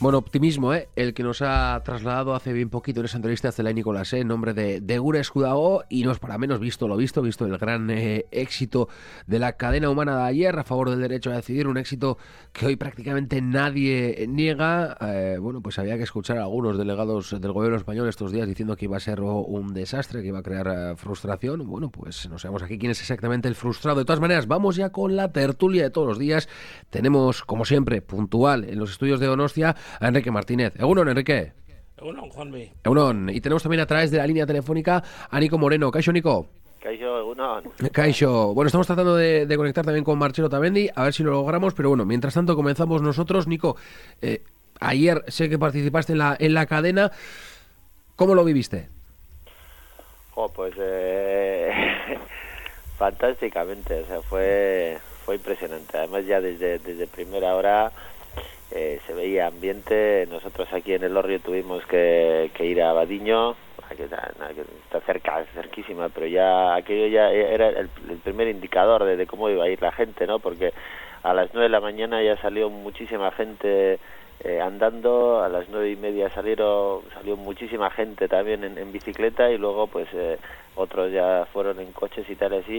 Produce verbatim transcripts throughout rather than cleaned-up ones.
Bueno, optimismo, ¿eh? El que nos ha trasladado hace bien poquito en esa entrevista a Zelay Nicolás, ¿eh? En nombre de, de Gure Escudago, y no es para menos, visto lo visto, visto el gran eh, éxito de la cadena humana de ayer a favor del derecho a decidir, un éxito que hoy prácticamente nadie niega. Eh, bueno, pues había que escuchar a algunos delegados del gobierno español estos días diciendo que iba a ser un desastre, que iba a crear eh, frustración. Bueno, pues no sabemos aquí quién es exactamente el frustrado. De todas maneras, vamos ya con la tertulia de todos los días. Tenemos, como siempre, puntual en los estudios de Donostia, a Enrique Martínez. Egunon, Enrique. Egunon, Juanmi. Egunon. Y tenemos también a través de la línea telefónica a Nico Moreno. Kaixo, Nico. Kaixo, egunon. Kaixo. Bueno, estamos tratando de, de conectar también con Marcelo Tamendi, a ver si lo logramos, pero bueno, mientras tanto comenzamos nosotros. Nico, eh, ayer sé que participaste en la, en la cadena. ¿Cómo lo viviste? Oh, pues eh, fantásticamente, o sea, fue, fue impresionante. Además ya desde, desde primera hora Eh, se veía ambiente. Nosotros aquí en el Orrio tuvimos que, que ir a Badiño, que está, que está cerca, cerquísima, pero ya aquello ya era el, el primer indicador de, de cómo iba a ir la gente, ¿no? Porque a las nueve de la mañana ya salió muchísima gente eh, andando, a las nueve y media salieron salió muchísima gente también en, en bicicleta, y luego pues eh, otros ya fueron en coches y tal así,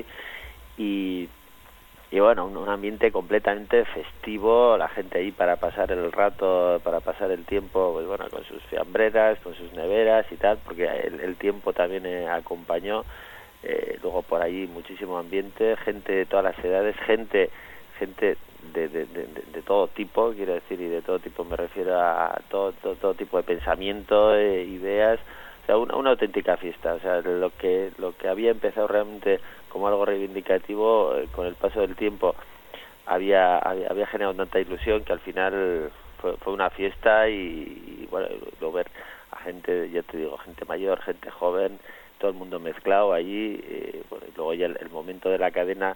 y Y bueno, un, un ambiente completamente festivo, la gente ahí para pasar el rato, para pasar el tiempo, pues bueno, con sus fiambreras, con sus neveras y tal, porque el, el tiempo también eh, acompañó. Eh, luego por allí muchísimo ambiente, gente de todas las edades, gente gente de, de, de, de todo tipo, quiero decir, y de todo tipo me refiero a todo, todo, todo tipo de pensamiento, eh, ideas, o sea, una, una auténtica fiesta. O sea, lo que lo que había empezado realmente como algo reivindicativo, eh, con el paso del tiempo había, había había generado tanta ilusión que al final fue, fue una fiesta. Y, y bueno, lo ver a gente, ya te digo, gente mayor, gente joven, todo el mundo mezclado allí. Eh, bueno, y luego ya el, el momento de la cadena,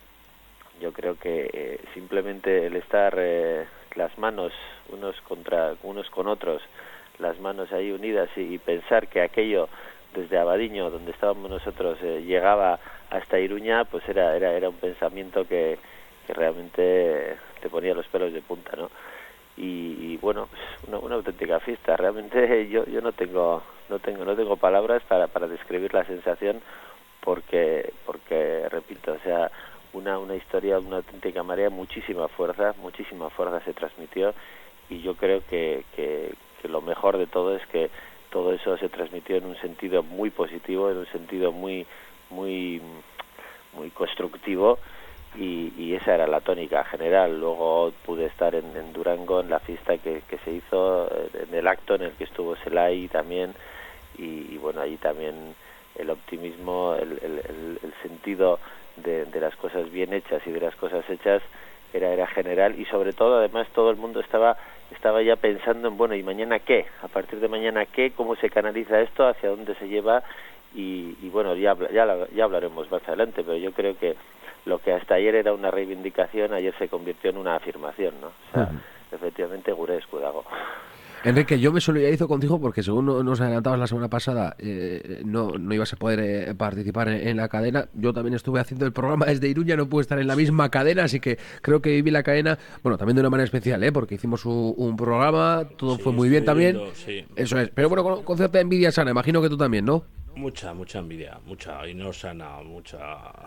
yo creo que eh, simplemente el estar eh, las manos unos contra unos con otros, las manos ahí unidas, y, y pensar que aquello desde Abadiño, donde estábamos nosotros, eh, llegaba hasta Iruña, pues era era era un pensamiento que, que realmente te ponía los pelos de punta, ¿no? Y, y bueno, pues una, una auténtica fiesta. Realmente yo yo no tengo no tengo no tengo palabras para para describir la sensación, porque porque repito, o sea, una una historia, una auténtica marea, muchísima fuerza, muchísima fuerza se transmitió, y yo creo que que, que lo mejor de todo es que todo eso se transmitió en un sentido muy positivo, en un sentido muy muy muy constructivo, y, y esa era la tónica general. Luego pude estar en, en Durango en la fiesta que, que se hizo, en el acto en el que estuvo Zelay también, y, y bueno, allí también el optimismo, el, el, el, el sentido de, de las cosas bien hechas y de las cosas hechas era era general, y sobre todo además todo el mundo estaba estaba ya pensando en, bueno, ¿y mañana qué? A partir de mañana qué, cómo se canaliza esto, hacia dónde se lleva. Y, y bueno, ya, ya ya hablaremos más adelante, pero yo creo que lo que hasta ayer era una reivindicación, ayer se convirtió en una afirmación, ¿no? O sea, uh-huh. Efectivamente, Gure Escudago. Enrique, yo me solidarizo contigo porque, según nos adelantabas la semana pasada, eh, no, no ibas a poder eh, participar en, en la cadena. Yo también estuve haciendo el programa desde Iruña, no pude estar en la misma cadena, así que creo que viví la cadena, bueno, también de una manera especial, ¿eh? Porque hicimos un, un programa, todo sí, fue muy bien también. Viendo, sí. Eso es, pero bueno, con, con cierta envidia sana, imagino que tú también, ¿no? Mucha, mucha envidia, mucha, y no sana, mucha,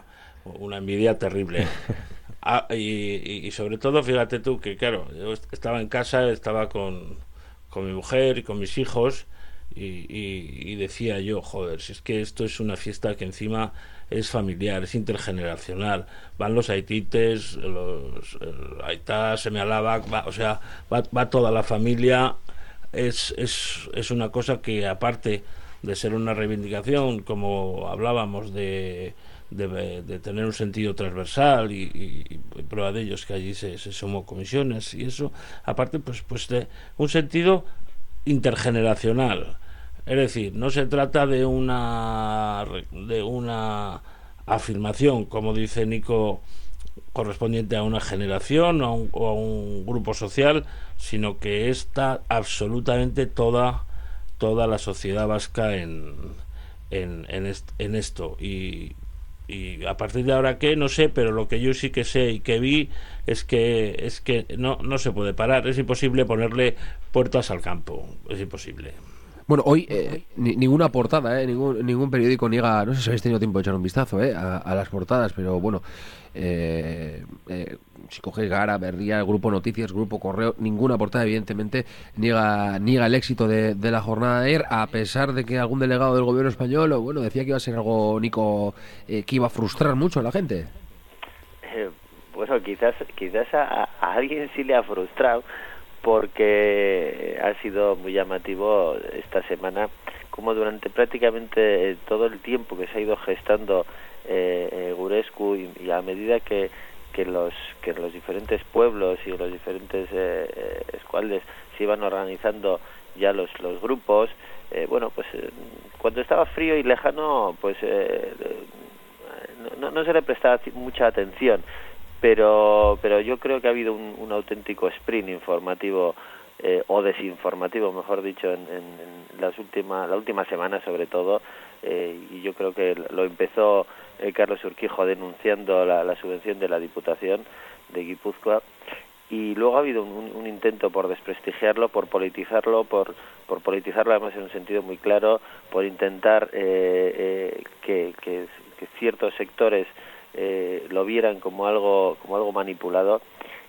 una envidia terrible. Ah, y, y sobre todo, fíjate tú que, claro, yo estaba en casa, estaba con, con mi mujer y con mis hijos, y, y, y decía yo, joder, si es que esto es una fiesta que encima es familiar, es intergeneracional, van los haitites, los el aitá, se me alaba, va, o sea, va, va toda la familia. Es, es, es una cosa que, aparte de ser una reivindicación, como hablábamos, de, de, de tener un sentido transversal, y, y, y prueba de ello es que allí se, se somos comisiones y eso, aparte pues, pues de un sentido intergeneracional. Es decir, no se trata de una de una afirmación, como dice Nico, correspondiente a una generación o a un, o a un grupo social, sino que está absolutamente toda toda la sociedad vasca en en, en, est, en esto. Y y a partir de ahora qué, no sé, pero lo que yo sí que sé y que vi es que es que no, no se puede parar, es imposible ponerle puertas al campo, es imposible. Bueno, hoy eh, ni, ninguna portada, eh, ningún, ningún periódico niega, no sé si habéis tenido tiempo de echar un vistazo eh, a, a las portadas, pero bueno, eh, eh, si coges Gara, Berría, el Grupo Noticias, Grupo Correo, ninguna portada evidentemente niega, niega el éxito de, de la jornada de ayer, a pesar de que algún delegado del gobierno español, bueno, decía que iba a ser algo, Nico, eh, que iba a frustrar mucho a la gente. Eh, bueno, quizás, quizás a, a alguien sí le ha frustrado, porque ha sido muy llamativo esta semana como durante prácticamente todo el tiempo que se ha ido gestando eh, eh, Gurescu y, y a medida que, que los que los diferentes pueblos y los diferentes eh, eh, escuadres se iban organizando ya los los grupos, eh, bueno, pues eh, cuando estaba frío y lejano, pues eh, no, no se le prestaba mucha atención. Pero pero yo creo que ha habido un, un auténtico sprint informativo eh, o desinformativo, mejor dicho, en, en, en las últimas la última semana sobre todo, eh, y yo creo que lo empezó eh, Carlos Urquijo denunciando la, la subvención de la Diputación de Guipúzcoa, y luego ha habido un, un intento por desprestigiarlo, por politizarlo, por por politizarlo además en un sentido muy claro, por intentar eh, eh, que, que, que ciertos sectores Eh, lo vieran como algo como algo manipulado,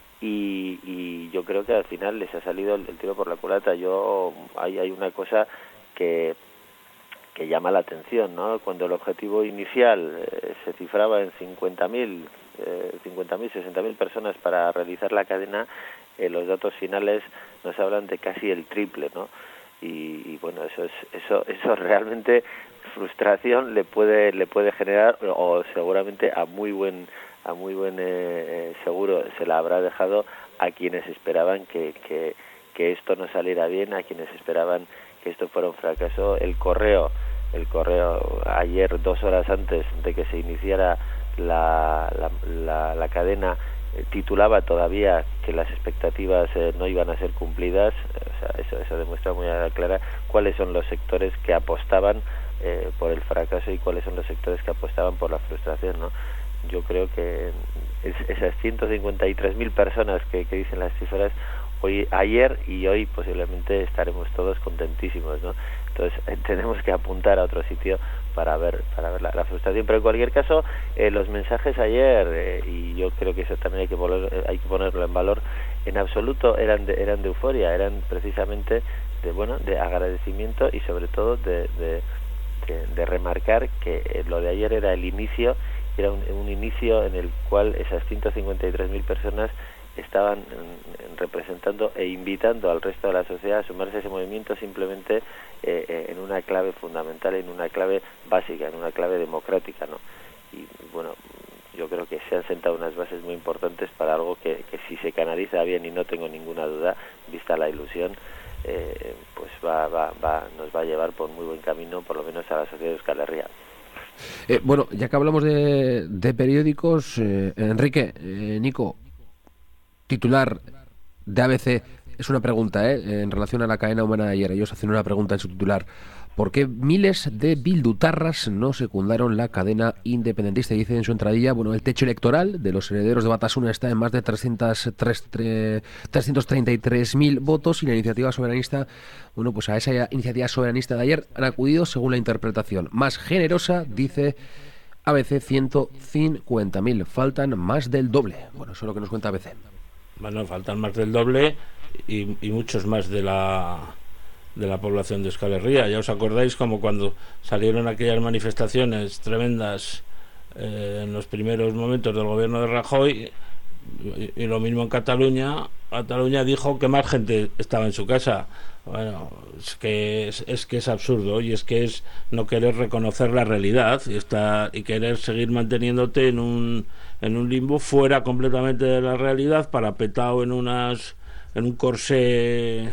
y, y yo creo que al final les ha salido el, el tiro por la culata. Yo hay hay una cosa que que llama la atención, ¿no? Cuando el objetivo inicial eh, se cifraba en cincuenta mil, eh, cincuenta mil, sesenta mil personas para realizar la cadena, eh, los datos finales nos hablan de casi el triple, ¿no? Y, y bueno, eso es eso eso realmente frustración le puede le puede generar, o seguramente a muy buen a muy buen eh, seguro se la habrá dejado a quienes esperaban que, que que esto no saliera bien, a quienes esperaban que esto fuera un fracaso. El correo el correo ayer, dos horas antes de que se iniciara la la, la, la cadena, eh, titulaba todavía que las expectativas eh, no iban a ser cumplidas. O sea, eso eso demuestra muy clara cuáles son los sectores que apostaban Eh, por el fracaso y cuáles son los sectores que apostaban por la frustración, ¿no? Yo creo que es, esas ciento cincuenta y tres mil personas que, que dicen las cifras, hoy, ayer y hoy posiblemente estaremos todos contentísimos, ¿no? Entonces eh, tenemos que apuntar a otro sitio para ver para ver la, la frustración, pero en cualquier caso eh, los mensajes ayer, eh, y yo creo que eso también hay que poner, hay que ponerlo en valor, en absoluto eran de, eran de euforia, eran precisamente de bueno de agradecimiento y sobre todo de, de De, de remarcar que eh, lo de ayer era el inicio, era un, un inicio en el cual esas ciento cincuenta y tres mil personas estaban en, en representando e invitando al resto de la sociedad a sumarse a ese movimiento, simplemente eh, eh, en una clave fundamental, en una clave básica, en una clave democrática, ¿no? Y bueno, yo creo que se han sentado unas bases muy importantes para algo que, que si se canaliza bien, y no tengo ninguna duda, vista la ilusión, Eh, pues va, va, va, nos va a llevar por muy buen camino, por lo menos a la sociedad de Euskal Herria. Eh, bueno, ya que hablamos de, de periódicos, eh, Enrique, eh, Nico, titular de A B C, es una pregunta, eh, en relación a la cadena humana de ayer. Ellos hacen una pregunta en su titular: ¿por qué miles de bildutarras no secundaron la cadena independentista? Y dice en su entradilla, bueno, el techo electoral de los herederos de Batasuna está en más de trescientos treinta y tres mil votos, y la iniciativa soberanista, bueno, pues a esa iniciativa soberanista de ayer han acudido, según la interpretación más generosa, dice A B C, ciento cincuenta mil. Faltan más del doble. Bueno, eso es lo que nos cuenta A B C. Bueno, faltan más del doble y, y muchos más de la... de la población de Euskal Herria. Ya os acordáis como cuando salieron aquellas manifestaciones tremendas eh, en los primeros momentos del gobierno de Rajoy, y, y lo mismo en Cataluña. Cataluña dijo que más gente estaba en su casa. Bueno, es que es, es que es absurdo, y es que es no querer reconocer la realidad y está y querer seguir manteniéndote en un en un limbo fuera completamente de la realidad, parapetado en unas en un corsé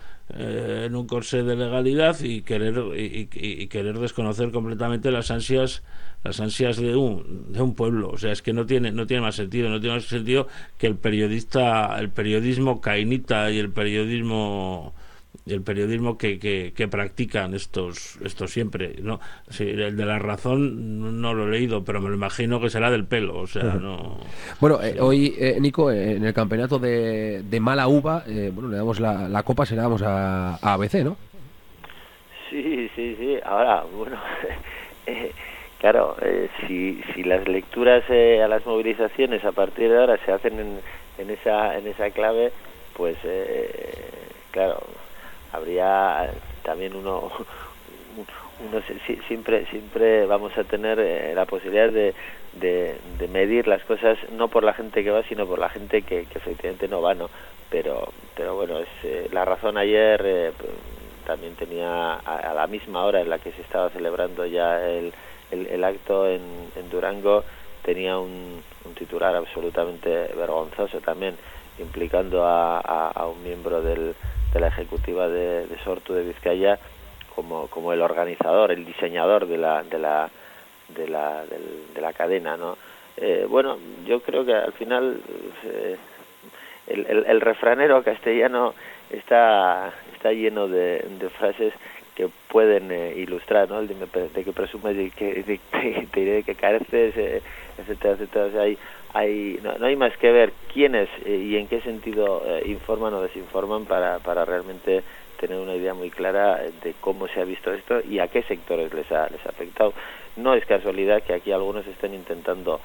Eh, en un corsé de legalidad, y querer y, y, y querer desconocer completamente las ansias las ansias de un de un pueblo. O sea, es que no tiene no tiene más sentido no tiene más sentido que el periodista el periodismo cainita y el periodismo el periodismo que, que, que practican estos estos siempre, ¿no? Sí, el de La Razón no lo he leído, pero me lo imagino que será del pelo, o sea, no... Bueno, sí. eh, hoy, eh, Nico, eh, en el campeonato de, de mala uva, eh, bueno, le damos la, la copa, se la damos a, a A B C, ¿no? Sí, sí, sí. Ahora, bueno, eh, claro, eh, si, si las lecturas eh, a las movilizaciones a partir de ahora se hacen en, en esa en esa clave, pues, eh, claro, habría también uno... uno siempre siempre vamos a tener eh, la posibilidad de, de, de medir las cosas no por la gente que va, sino por la gente que, que efectivamente no va, ¿no? Pero pero bueno, es eh, La Razón ayer eh, también tenía a, a la misma hora en la que se estaba celebrando ya el, el, el acto en, en Durango, tenía un, un titular absolutamente vergonzoso también, implicando a, a, a un miembro del, de la ejecutiva de, de Sortu de Vizcaya como como el organizador, el diseñador de la de la de la del, de la cadena, ¿no? Eh, bueno, yo creo que al final eh, el, el, el refranero castellano está está lleno de, de frases que pueden eh, ilustrar, ¿no? El de, de que presumes de que de, de, de, de que careces, eh, etcétera, etcétera. O sea, hay hay no, no hay más que ver quiénes eh, y en qué sentido eh, informan o desinforman para para realmente tener una idea muy clara de cómo se ha visto esto y a qué sectores les ha, les ha afectado. No es casualidad que aquí algunos estén intentando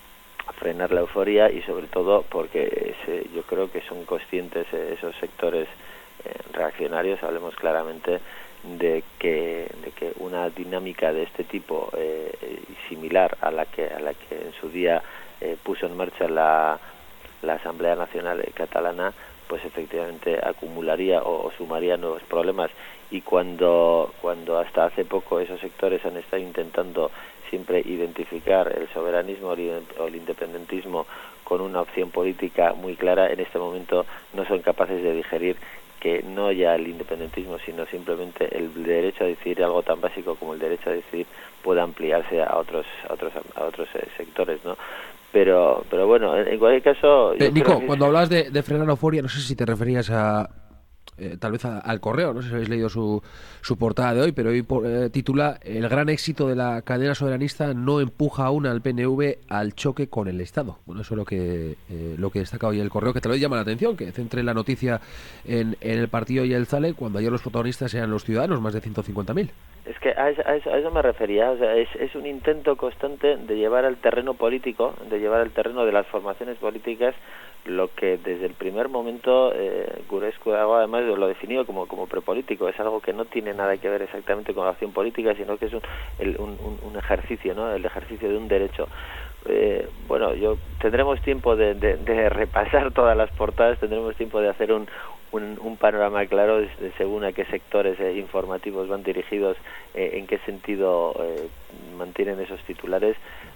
frenar la euforia y sobre todo porque se, yo creo que son conscientes esos sectores eh, reaccionarios, hablemos claramente, de que de que una dinámica de este tipo eh, similar a la que a la que en su día eh, puso en marcha la, la Asamblea Nacional Catalana, pues efectivamente acumularía o, o sumaría nuevos problemas. Y cuando cuando hasta hace poco esos sectores han estado intentando siempre identificar el soberanismo o el independentismo con una opción política muy clara, en este momento no son capaces de digerir que no ya el independentismo, sino simplemente el derecho a decidir, algo tan básico como el derecho a decidir, pueda ampliarse a otros a otros a otros eh, sectores, ¿no? Pero pero bueno, en, en cualquier caso... Eh, Nico, creo que... cuando hablas de, de frenar la euforia, no sé si te referías a... Eh, tal vez a, al Correo, no sé si habéis leído su, su portada de hoy, pero hoy eh, titula: el gran éxito de la cadena soberanista no empuja aún al P N V al choque con el Estado. Bueno, eso es lo que eh, lo que destaca hoy el Correo, que te lo llama la atención, que centre la noticia en, en el partido y el Zale, cuando ayer los protagonistas eran los ciudadanos, más de ciento cincuenta mil. Es que a eso, a eso, a eso me refería, o sea, es, es un intento constante de llevar al terreno político, de llevar al terreno de las formaciones políticas lo que desde el primer momento eh, Gurescu además lo definió como como prepolítico. Es algo que no tiene nada que ver exactamente con la acción política, sino que es un, el, un, un ejercicio, ¿no? El ejercicio de un derecho. Eh, bueno, yo tendremos tiempo de, de, de repasar todas las portadas, tendremos tiempo de hacer un Un, un panorama claro de, de según a qué sectores eh, informativos van dirigidos, eh, en qué sentido eh, mantienen esos titulares,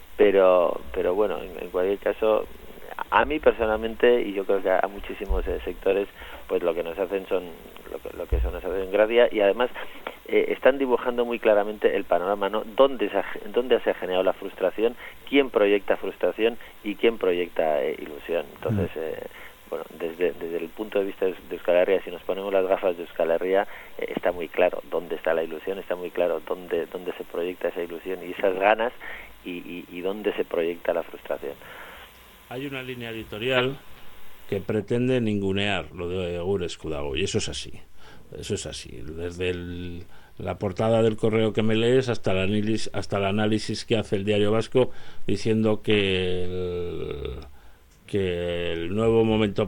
pero pero bueno, en, en cualquier caso, a mí personalmente, y yo creo que a, a muchísimos eh, sectores, pues lo que nos hacen son lo que, lo que son nos hacen gracia, y además eh, están dibujando muy claramente el panorama, ¿no? Dónde se ha, dónde se ha generado la frustración, quién proyecta frustración y quién proyecta eh, ilusión. Entonces, eh, bueno, desde, desde el punto de vista de Euskal Herria, si nos ponemos las gafas de Euskal Herria, eh, está muy claro dónde está la ilusión, está muy claro dónde dónde se proyecta esa ilusión y esas ganas, y, y, y dónde se proyecta la frustración. Hay una línea editorial que pretende ningunear lo de Gurescu Dago, y eso es así, eso es así, desde el, la portada del Correo que me lees hasta el análisis, hasta el análisis que hace el Diario Vasco, diciendo que el, que el nuevo momento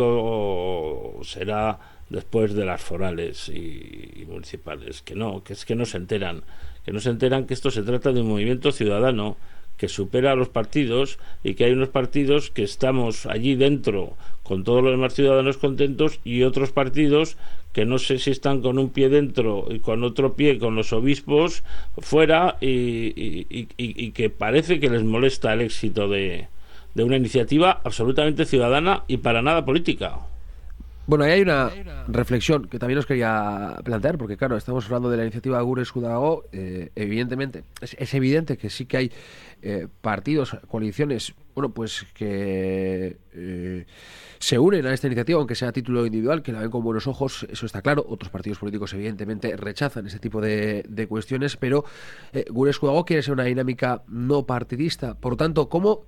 político será después de las forales y, y municipales, que no, que es que no se enteran, que no se enteran que esto se trata de un movimiento ciudadano que supera a los partidos, y que hay unos partidos que estamos allí dentro con todos los demás ciudadanos contentos, y otros partidos que no sé si están con un pie dentro y con otro pie con los obispos fuera, y, y, y, y que parece que les molesta el éxito de, de una iniciativa absolutamente ciudadana y para nada política. Bueno, ahí hay una reflexión que también os quería plantear, porque claro, estamos hablando de la iniciativa Gure Eskudago, eh, evidentemente, es, es evidente que sí que hay eh, partidos, coaliciones, bueno, pues que eh, se unen a esta iniciativa, aunque sea a título individual, que la ven con buenos ojos, eso está claro. Otros partidos políticos evidentemente rechazan ese tipo de, de cuestiones, pero eh, Gure Eskudago quiere ser una dinámica no partidista. Por lo tanto, ¿cómo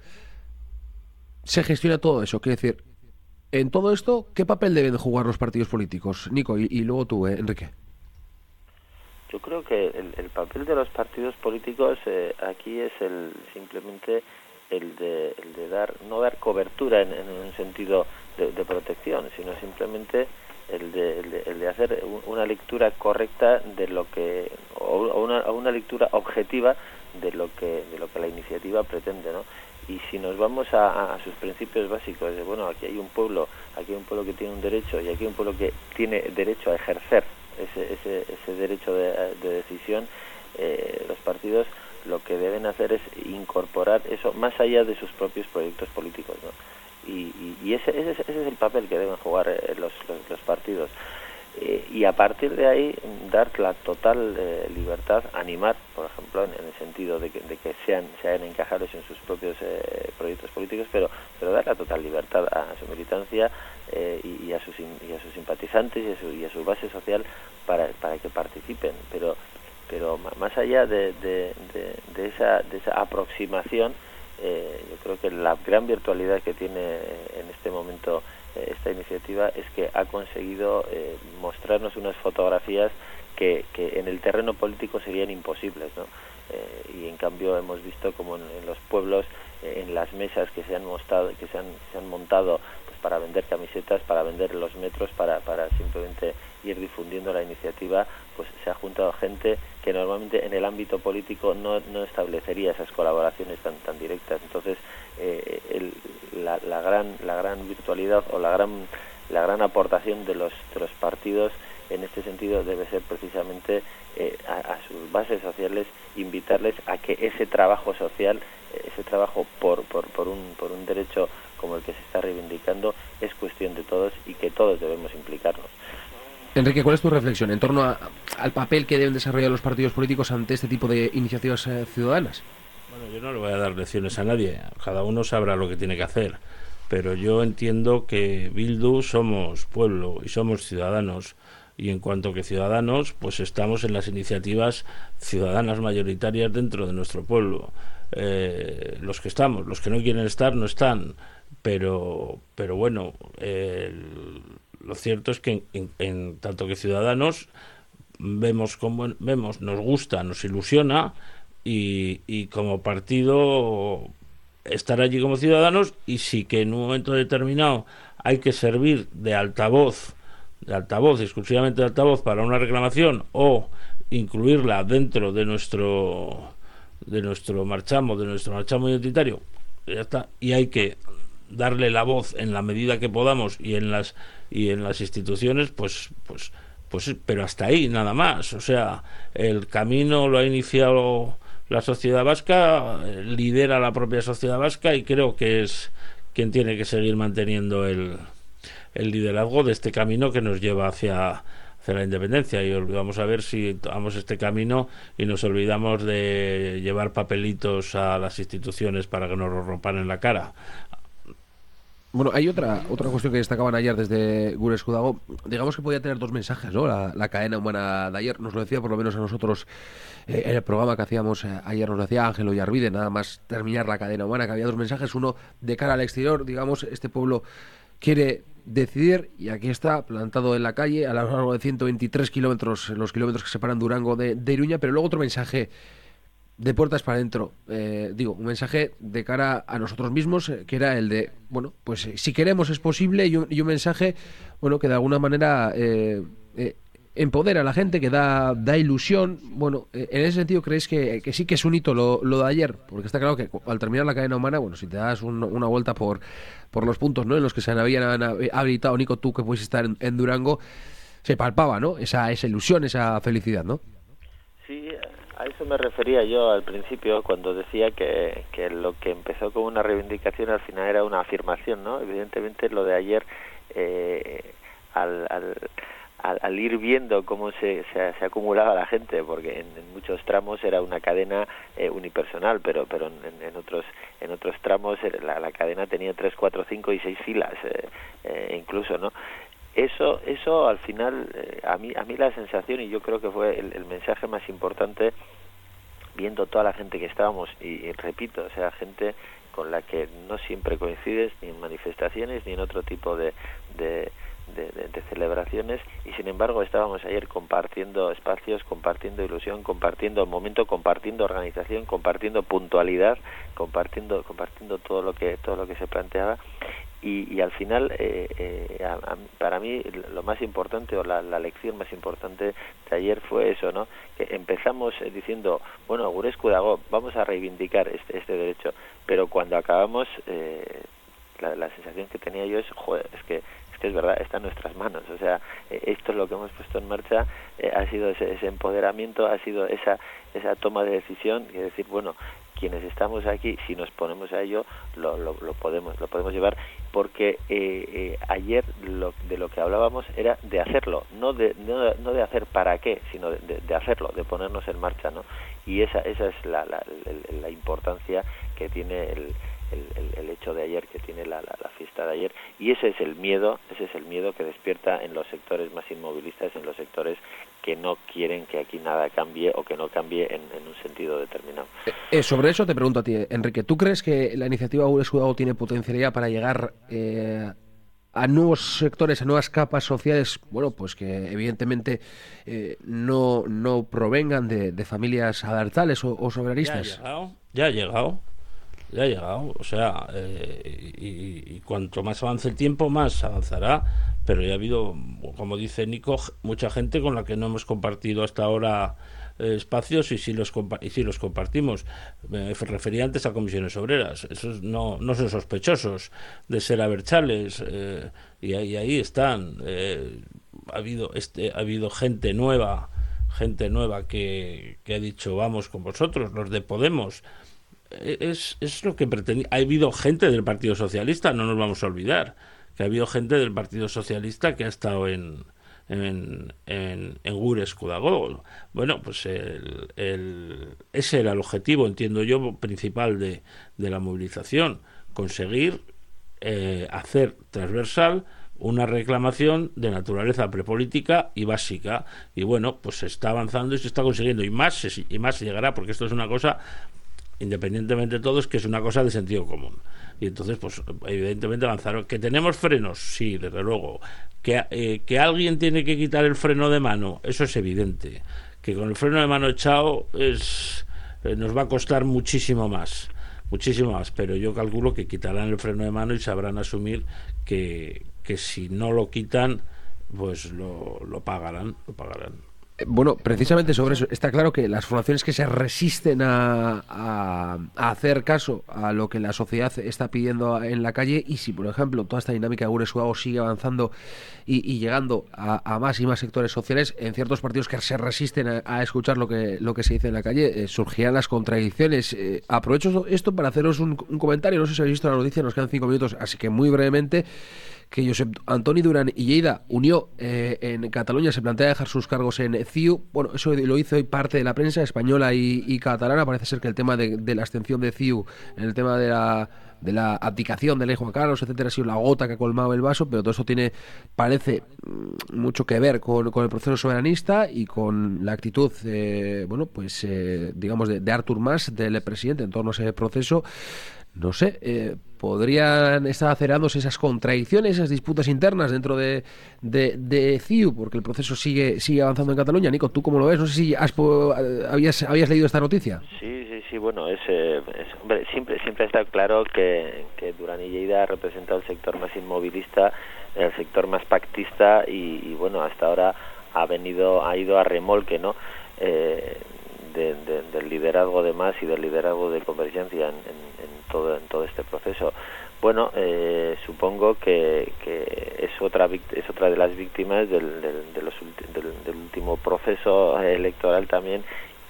se gestiona todo eso? Quiere decir, en todo esto, ¿qué papel deben jugar los partidos políticos? Nico, y, y luego tú, eh, Enrique. Yo creo que el, el papel de los partidos políticos eh, aquí es el simplemente el de, el de dar no dar cobertura en, en un sentido de, de protección, sino simplemente el de, el de, el de hacer una lectura correcta de lo que o una, o una lectura objetiva de lo que de lo que la iniciativa pretende, ¿no? Y si nos vamos a, a sus principios básicos de, bueno, aquí hay un pueblo, aquí hay un pueblo que tiene un derecho y aquí hay un pueblo que tiene derecho a ejercer ese, ese, ese derecho de, de decisión, eh, los partidos lo que deben hacer es incorporar eso más allá de sus propios proyectos políticos, ¿no? Y, y, y ese, ese, ese es el papel que deben jugar eh, los, los, los partidos. Eh, y a partir de ahí dar la total eh, libertad, animar, por ejemplo, en, en el sentido de que, de que sean sean encajables en sus propios eh, proyectos políticos, pero pero dar la total libertad a su militancia eh, y, y a sus y a sus simpatizantes y a su, y a su base social para para que participen, pero pero más allá de, de, de, de esa de esa aproximación, eh, yo creo que la gran virtualidad que tiene en este momento esta iniciativa es que ha conseguido eh, mostrarnos unas fotografías que, que en el terreno político serían imposibles, ¿no? Eh, y en cambio hemos visto como en, en los pueblos, eh, en las mesas que se han montado, que se han, se han montado pues para vender camisetas, para vender los metros, para, para simplemente ir difundiendo la iniciativa, pues se ha juntado gente que normalmente en el ámbito político no, no establecería esas colaboraciones tan, tan directas. Entonces, eh, el, la, la gran la gran virtualidad o la gran la gran aportación de los de los partidos en este sentido debe ser precisamente eh, a, a sus bases sociales invitarles a que ese trabajo social, ese trabajo por por por un por un derecho como el que se está reivindicando es cuestión de todos y que todos debemos implicarnos. Enrique, ¿cuál es tu reflexión en torno a, al papel que deben desarrollar los partidos políticos ante este tipo de iniciativas eh, ciudadanas? Bueno, yo no le voy a dar lecciones a nadie, cada uno sabrá lo que tiene que hacer, pero yo entiendo que Bildu somos pueblo y somos ciudadanos, y en cuanto que ciudadanos, pues estamos en las iniciativas ciudadanas mayoritarias dentro de nuestro pueblo. Eh, los que estamos, los que no quieren estar, no están, pero, pero bueno, eh, lo cierto es que en, en, en tanto que ciudadanos vemos como vemos, nos gusta, nos ilusiona, y, y como partido estar allí como ciudadanos, y sí que en un momento determinado hay que servir de altavoz, de altavoz, exclusivamente de altavoz para una reclamación, o incluirla dentro de nuestro de nuestro marchamo, de nuestro marchamo identitario, ya está, y hay que darle la voz en la medida que podamos y en las y en las instituciones, pues pues pues pero hasta ahí nada más. O sea, el camino lo ha iniciado la sociedad vasca, lidera la propia sociedad vasca, y creo que es quien tiene que seguir manteniendo el, el liderazgo de este camino que nos lleva hacia, hacia la independencia. Y vamos a ver si tomamos este camino y nos olvidamos de llevar papelitos a las instituciones para que nos lo rompan en la cara. Bueno, hay otra otra cuestión que destacaban ayer desde Gure Eskudago. Digamos que podía tener dos mensajes, ¿no? La, la cadena humana de ayer nos lo decía, por lo menos a nosotros, eh, en el programa que hacíamos eh, ayer nos lo decía Ángelo Yarvide, nada más terminar la cadena humana, que había dos mensajes. Uno de cara al exterior, digamos, este pueblo quiere decidir, y aquí está plantado en la calle a lo largo de ciento veintitrés kilómetros, los kilómetros que separan Durango de, de Iruña. Pero luego otro mensaje de puertas para adentro, eh, digo, un mensaje de cara a nosotros mismos, eh, que era el de, bueno, pues eh, si queremos es posible, y un, y un mensaje, bueno, que de alguna manera eh, eh, empodera a la gente, que da, da ilusión. Bueno, eh, en ese sentido, ¿creéis que, que sí que es un hito lo, lo de ayer? Porque está claro que al terminar la cadena humana, bueno, si te das un, una vuelta por, por los puntos, ¿no?, en los que se habían habilitado, Nico, tú que puedes estar en, en Durango, se palpaba, ¿no?, esa, esa ilusión, esa felicidad, ¿no? Sí, a eso me refería yo al principio cuando decía que, que lo que empezó como una reivindicación al final era una afirmación, ¿no? Evidentemente lo de ayer eh, al, al, al, al ir viendo cómo se, se, se acumulaba la gente, porque en, en muchos tramos era una cadena eh, unipersonal, pero pero en, en otros en otros tramos la, la cadena tenía tres, cuatro, cinco y seis filas, eh, eh, incluso, ¿no? Eso, eso al final, eh, a mí, a mí la sensación, y yo creo que fue el, el mensaje más importante, viendo toda la gente que estábamos, y, y repito, o sea, gente con la que no siempre coincides, ni en manifestaciones, ni en otro tipo de, de, de, de, de celebraciones, y sin embargo estábamos ayer compartiendo espacios, compartiendo ilusión, compartiendo el momento, compartiendo organización, compartiendo puntualidad, compartiendo, compartiendo todo lo que, todo lo que se planteaba. Y, y al final, eh, eh, a, a, para mí, lo más importante, o la, la lección más importante de ayer fue eso, ¿no? Que empezamos eh, diciendo, bueno, Gure Eskudago, vamos a reivindicar este, este derecho, pero cuando acabamos, eh, la, la sensación que tenía yo es, joder, es que, es que es verdad, está en nuestras manos, o sea, eh, esto es lo que hemos puesto en marcha, eh, ha sido ese, ese empoderamiento, ha sido esa, esa toma de decisión, es decir, bueno, quienes estamos aquí, si nos ponemos a ello, lo, lo, lo podemos lo podemos llevar, porque eh, eh, ayer lo, de lo que hablábamos era de hacerlo, no de no, no de hacer para qué, sino de, de, de hacerlo, de ponernos en marcha, ¿no? Y esa esa es la, la, la, la importancia que tiene el, el, el, el hecho de ayer, que tiene la, la, la fiesta de ayer, y ese es el miedo, ese es el miedo que despierta en los sectores más inmovilistas, en los sectores que no quieren que aquí nada cambie o que no cambie en, en un sentido determinado. Eh, sobre eso te pregunto a ti, Enrique, ¿tú crees que la iniciativa Gure Eskudago tiene potencialidad para llegar eh, a nuevos sectores, a nuevas capas sociales, bueno, pues que evidentemente eh, no, no provengan de, de familias abertzales o, o soberanistas? Ya ha llegado, ya ha llegado. Ya ha llegado, o sea, eh, y, y cuanto más avance el tiempo, más avanzará, pero ya ha habido, como dice Nico, mucha gente con la que no hemos compartido hasta ahora eh, espacios y sí los compa- y sí los compartimos. Me refería antes a comisiones obreras, esos no, no son sospechosos de ser abertzales, eh, y ahí, ahí están. Eh, ha habido este, ha habido gente nueva, gente nueva que, que ha dicho vamos con vosotros, los de Podemos. Es, es lo que pretendía. Ha habido gente del Partido Socialista, no nos vamos a olvidar que ha habido gente del Partido Socialista que ha estado en en, en, en Gure Eskudago. Bueno, pues el, el, ese era el objetivo, entiendo yo, principal de, de la movilización, conseguir eh, hacer transversal una reclamación de naturaleza prepolítica y básica, y bueno, pues se está avanzando y se está consiguiendo, y más se, y más se llegará, porque esto es una cosa, independientemente de todo, es que es una cosa de sentido común. Y entonces, pues evidentemente avanzaron. ¿Que tenemos frenos? Sí, desde luego. ¿Que, eh, que alguien tiene que quitar el freno de mano? Eso es evidente. Que con el freno de mano echado es, eh, nos va a costar muchísimo más. Muchísimo más. Pero yo calculo que quitarán el freno de mano y sabrán asumir que, que si no lo quitan, pues lo, lo pagarán, lo pagarán. Bueno, precisamente sobre eso, está claro que las formaciones que se resisten a, a, a hacer caso a lo que la sociedad está pidiendo en la calle, y si, por ejemplo, toda esta dinámica de Gure Eskudago sigue avanzando y, y llegando a, a más y más sectores sociales, en ciertos partidos que se resisten a, a escuchar lo que, lo que se dice en la calle, eh, surgirán las contradicciones. Eh, aprovecho esto para haceros un, un comentario, no sé si habéis visto la noticia, nos quedan cinco minutos, así que muy brevemente, que Josep Antoni Duran y Lleida Unió eh, en Cataluña se plantea dejar sus cargos en C I U. Bueno, eso lo hizo hoy parte de la prensa española y, y catalana. Parece ser que el tema de, de la abstención de C I U, en el tema de la de la abdicación de ley Juan Carlos, etcétera, ha sido la gota que ha colmado el vaso, pero todo eso tiene, parece, mucho que ver con, con el proceso soberanista y con la actitud, eh, bueno, pues eh, digamos de, de Artur Mas, del presidente, en torno a ese proceso. No sé, eh, podrían estar acelerándose esas contradicciones, esas disputas internas dentro de, de, de C I U, porque el proceso sigue sigue avanzando en Cataluña. Nico, ¿tú cómo lo ves? No sé si has, habías, habías leído esta noticia. Sí, sí, sí, bueno, es, eh, es hombre, siempre siempre está claro que, que Duran y Lleida ha representado el sector más inmovilista, el sector más pactista, y, y bueno, hasta ahora ha venido, ha ido a remolque, ¿no? Eh, De, de, del liderazgo de Mas y del liderazgo de Convergencia en, en, en todo en todo este proceso. Bueno, eh, supongo que, que es otra es otra de las víctimas del, del, de los ulti, del, del último proceso electoral también,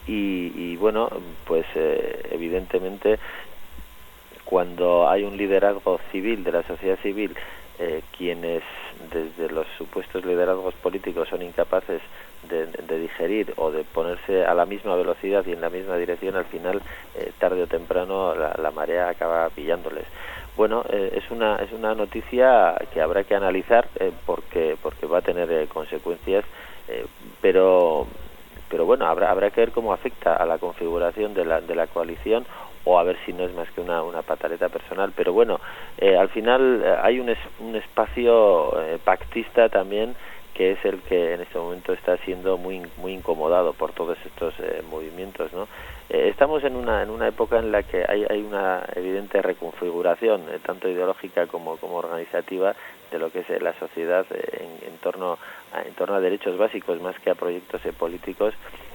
y, y bueno, pues eh, evidentemente cuando hay un liderazgo civil de la sociedad civil eh, quienes desde los supuestos liderazgos políticos son incapaces de, de digerir o de ponerse a la misma velocidad y en la misma dirección, al final, eh, tarde o temprano, la, la marea acaba pillándoles. Bueno, eh, es una es una noticia que habrá que analizar eh, porque porque va a tener eh, consecuencias, eh, pero pero bueno, habrá habrá que ver cómo afecta a la configuración de la de la coalición, o a ver si no es más que una una pataleta personal. Pero bueno, eh, al final eh, hay un es, un espacio eh, pactista también, que es el que en este momento está siendo muy muy incomodado por todos estos eh, movimientos, ¿no? Eh, estamos en una en una época en la que hay hay una evidente reconfiguración, eh, tanto ideológica como como organizativa, de lo que es eh, la sociedad eh, en, en torno a, en torno a derechos básicos más que a proyectos eh, políticos.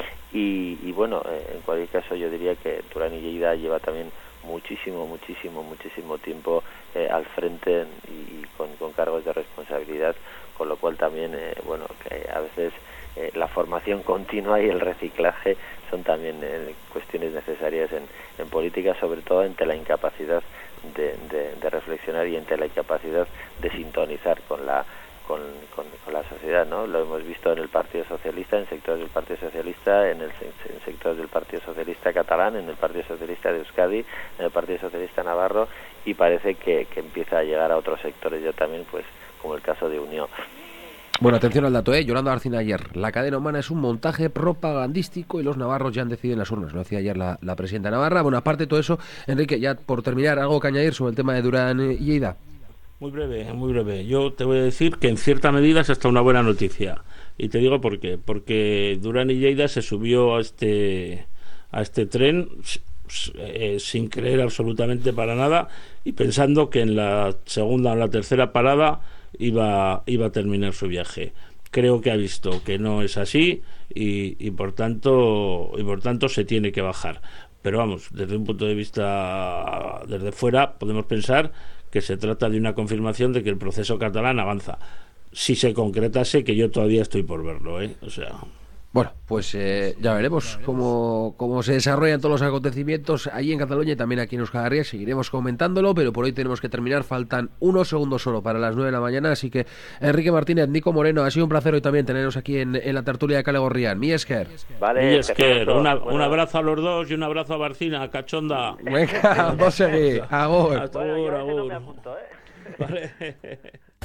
Y, y bueno, eh, en cualquier caso yo diría que Duran y Lleida lleva también muchísimo, muchísimo, muchísimo tiempo eh, al frente y, y con, con cargos de responsabilidad, con lo cual también, eh, bueno, que a veces eh, la formación continua y el reciclaje son también eh, cuestiones necesarias en, en política, sobre todo ante la incapacidad de, de, de reflexionar y ante la incapacidad de sintonizar con la Con, con, con la sociedad, ¿no? Lo hemos visto en el Partido Socialista, en sectores del Partido Socialista, en el en sectores del Partido Socialista catalán, en el Partido Socialista de Euskadi, en el Partido Socialista navarro, y parece que, que empieza a llegar a otros sectores ya también, pues como el caso de Unión. Bueno, atención al dato, ¿eh? Yolanda Arcina ayer. La cadena humana es un montaje propagandístico y los navarros ya han decidido en las urnas. Lo decía ayer la, la presidenta navarra. Bueno, aparte de todo eso, Enrique, ya por terminar, ¿algo que añadir sobre el tema de Duran y Lleida? Muy breve, muy breve. Yo te voy a decir que en cierta medida es hasta una buena noticia. Y te digo por qué. Porque Duran y Lleida se subió a este a este tren eh, sin creer absolutamente para nada y pensando que en la segunda o la tercera parada iba iba a terminar su viaje. Creo que ha visto que no es así y, y por tanto y por tanto se tiene que bajar. Pero vamos, desde un punto de vista desde fuera podemos pensar que se trata de una confirmación de que el proceso catalán avanza. Si se concretase, que yo todavía estoy por verlo, ¿eh? O sea... Bueno, pues eh, ya veremos cómo, cómo se desarrollan todos los acontecimientos allí en Cataluña y también aquí en Euskal Herria. Seguiremos comentándolo, pero por hoy tenemos que terminar. Faltan unos segundos solo para las nueve de la mañana, así que Enrique Martínez, Nico Moreno, ha sido un placer hoy también teneros aquí en, en la tertulia de Kale Gorrian. Mi esker. Vale, Mi esker. Una, bueno. Un abrazo a los dos y un abrazo a Barcina, cachonda. Venga, vos seguís. Agur. Hasta Bueno, yo ahora, ese no me agur. apunto, ¿eh? Vale.